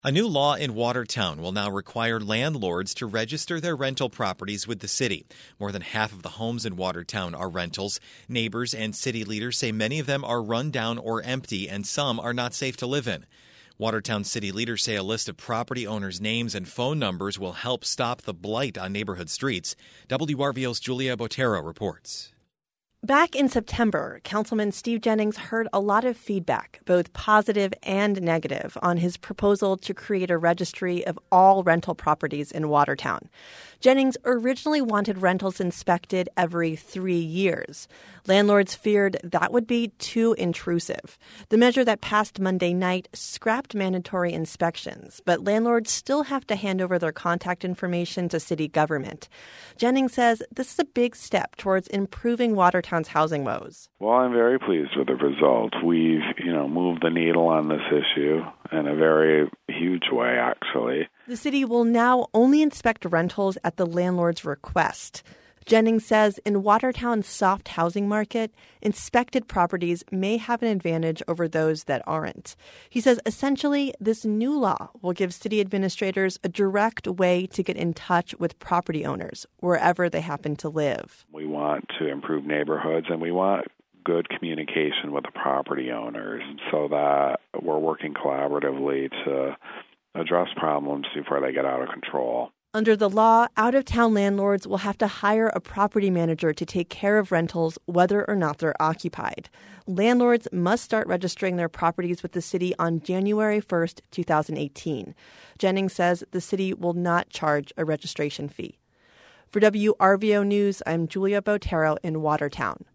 A new law in Watertown will now require landlords to register their rental properties with the city. More than half of the homes in Watertown are rentals. Neighbors and city leaders say many of them are run down or empty, and some are not safe to live in. Watertown city leaders say a list of property owners' names and phone numbers will help stop the blight on neighborhood streets. WRVO's Julia Botero reports. Back in September, Councilman Steve Jennings heard a lot of feedback, both positive and negative, on his proposal to create a registry of all rental properties in Watertown. Jennings originally wanted rentals inspected every 3 years. Landlords feared that would be too intrusive. The measure that passed Monday night scrapped mandatory inspections, but landlords still have to hand over their contact information to city government. Jennings says this is a big step towards improving Watertown's housing woes. Well, I'm very pleased with the result. We've, moved the needle on this issue in a very huge way, actually. The city will now only inspect rentals at the landlord's request. Jennings says in Watertown's soft housing market, inspected properties may have an advantage over those that aren't. He says essentially this new law will give city administrators a direct way to get in touch with property owners wherever they happen to live. We want to improve neighborhoods, and we want good communication with the property owners so that we're working collaboratively to address problems before they get out of control. Under the law, out-of-town landlords will have to hire a property manager to take care of rentals whether or not they're occupied. Landlords must start registering their properties with the city on January 1st, 2018. Jennings says the city will not charge a registration fee. For WRVO News, I'm Julia Botero in Watertown.